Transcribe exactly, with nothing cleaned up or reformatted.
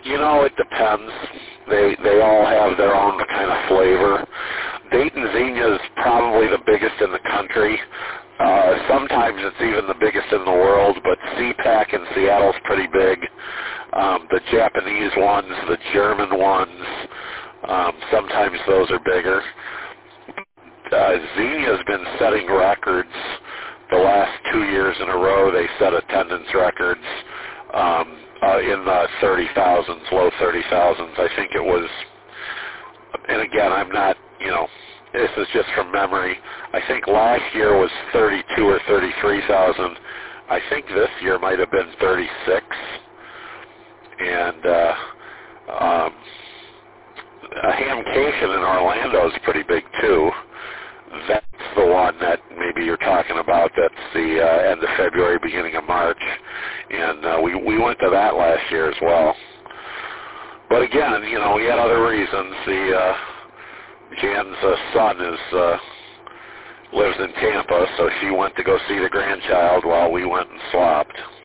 You know, it depends. They they all have their own kind of flavor. Dayton Xenia is probably the biggest in the country. Uh, sometimes it's even the biggest in the world, but C PAC in Seattle's pretty big. Um, the Japanese ones, the German ones, um, sometimes those are bigger. Uh, Xenia's been setting records the last two years in a row. They set attendance records um, uh, in the thirty thousands, low thirty thousands. I think it was, and again, I'm not, you know, this is just from memory. I think last year was thirty-two or thirty-three thousand. I think this year might have been thirty-six. And uh, um, a Hamcation in Orlando is pretty big too. That's the one that maybe you're talking about. That's the uh, end of February, beginning of March, and uh, we we went to that last year as well. But again, you know, we had other reasons. The uh, Jan's uh, son is uh, lives in Tampa, so she went to go see the grandchild while we went and slopped.